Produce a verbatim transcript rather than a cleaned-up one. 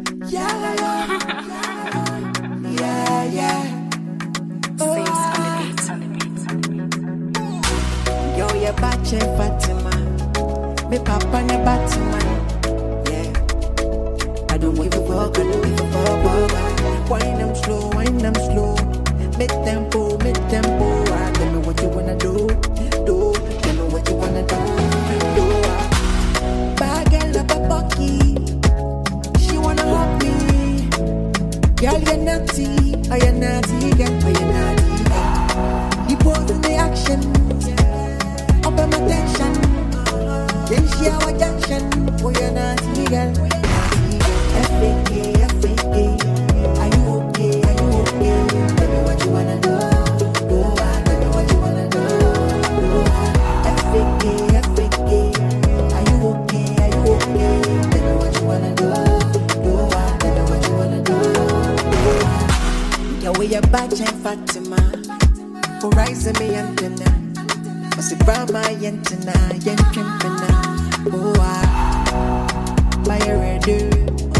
Yeah, yeah, yeah. Saves on the beats, on the beats, on the beats. Yo, you bache Fatima. Me papa ne Batman. Yeah. I don't give a fuck, I don't give a fuck. Wine them slow, wine them slow. Mid tempo, mid tempo. Ah, tell me what you wanna do, do. Tell me what you wanna do, do. Bad girl up a bucky. She wanna hug me. Girl, you're naughty. Are you naughty, girl? Are you naughty, girl? The pose in the action. Up on my tension. Then she our junction. Oh, you're naughty, girl. F A K, F A K. Are you okay? Are you okay? Tell me what you wanna do. Do I? Tell me what you wanna do. Do I? F A K, F A K. Are you okay? Are you okay? Tell me what you wanna do. Do I? Tell me what you wanna do. Do I? Yo, we a batch and Fatima. Horizon me antenna. What's it from my antenna? Yen Kimpina. Oh, I. Fire ready.